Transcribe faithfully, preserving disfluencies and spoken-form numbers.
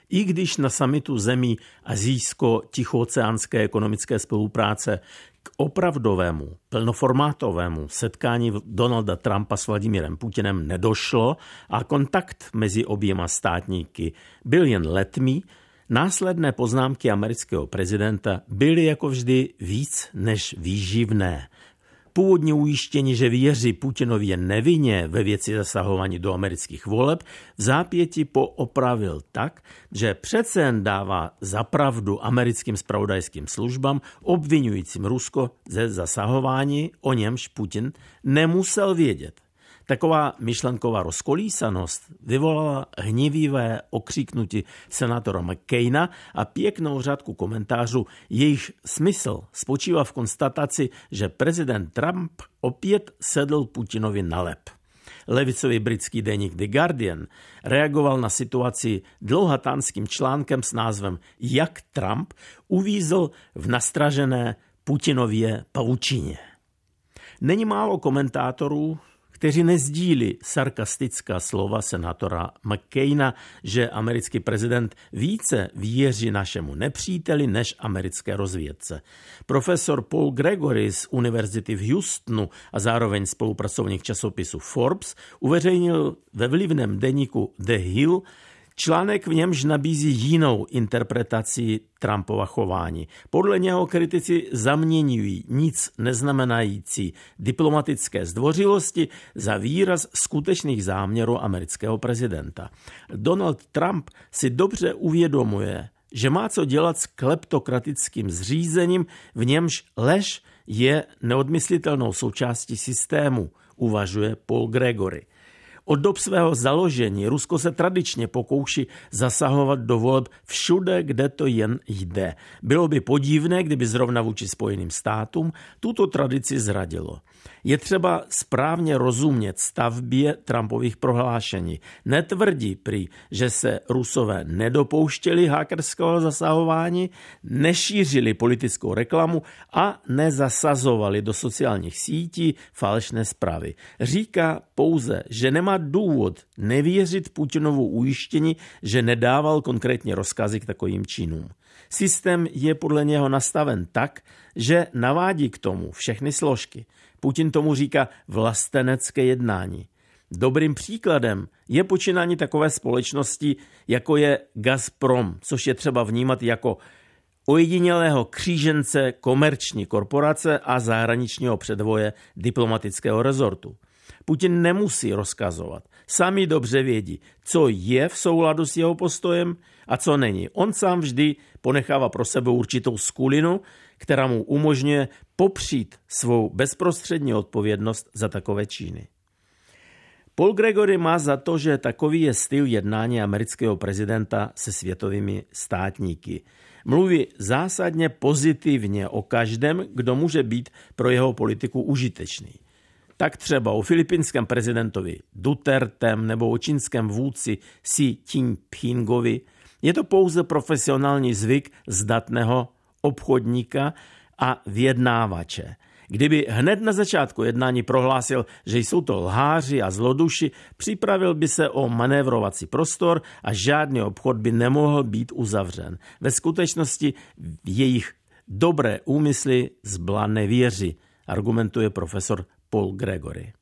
I když na summitu zemí azijsko-tichooceánské ekonomické spolupráce k opravdovému, plnoformátovému setkání Donalda Trumpa s Vladimírem Putinem nedošlo a kontakt mezi oběma státníky byl jen letmý, následné poznámky amerického prezidenta byly jako vždy víc než výživné. Původní ujištění, že věří Putinovi nevinně ve věci zasahování do amerických voleb, v zápěti poopravil tak, že přece jen dává za pravdu americkým zpravodajským službám obvinujícím Rusko ze zasahování, o němž Putin nemusel vědět. Taková myšlenková rozkolísanost vyvolala hnivivé okřiknutí senátora McCaina a pěknou řádku komentářů, jejich smysl spočívá v konstataci, že prezident Trump opět sedl Putinovi na lep. Levicový britský deník The Guardian reagoval na situaci dlouhatánským článkem s názvem Jak Trump uvízl v nastražené Putinově pavučině. Není málo komentátorů, kteří nezdílí sarkastická slova senátora McCaina, že americký prezident více věří našemu nepříteli než americké rozvědce. Profesor Paul Gregory z univerzity v Houstonu a zároveň spolupracovník časopisu Forbes uveřejnil ve vlivném deníku The Hill článek, v němž nabízí jinou interpretaci Trumpova chování. Podle něho kritici zaměňují nic neznamenající diplomatické zdvořilosti za výraz skutečných záměrů amerického prezidenta. Donald Trump si dobře uvědomuje, že má co dělat s kleptokratickým zřízením, v němž lež je neodmyslitelnou součástí systému, uvažuje Paul Gregory. Od dob svého založení Rusko se tradičně pokouší zasahovat do voleb všude, kde to jen jde. Bylo by podivné, kdyby zrovna vůči Spojeným státům tuto tradici zradilo. Je třeba správně rozumět stavbě Trumpových prohlášení. Netvrdí prý, že se Rusové nedopouštěli hackerského zasahování, nešířili politickou reklamu a nezasazovali do sociálních sítí falešné zprávy. Říká pouze, že nemá důvod nevěřit Putinovu ujištění, že nedával konkrétně rozkazy k takovým činům. Systém je podle něho nastaven tak, že navádí k tomu všechny složky. Putin tomu říká vlastenecké jednání. Dobrým příkladem je počínání takové společnosti, jako je Gazprom, což je třeba vnímat jako ojedinělého křížence komerční korporace a zahraničního předvoje diplomatického rezortu. Putin nemusí rozkazovat. Sami dobře vědí, co je v souladu s jeho postojem a co není. On sám vždy ponechává pro sebe určitou skulinu, která mu umožňuje popřít svou bezprostřední odpovědnost za takové činy. Paul Gregory má za to, že takový je styl jednání amerického prezidenta se světovými státníky. Mluví zásadně pozitivně o každém, kdo může být pro jeho politiku užitečný. Tak třeba o filipínském prezidentovi Dutertem nebo o čínském vůdci Xi Jinpingovi. Je to pouze profesionální zvyk zdatného obchodníka a vyjednávače. Kdyby hned na začátku jednání prohlásil, že jsou to lháři a zloduši, připravil by se o manévrovací prostor a žádný obchod by nemohl být uzavřen. Ve skutečnosti v jejich dobré úmysly zbla nevěří, argumentuje profesor Paul Gregory.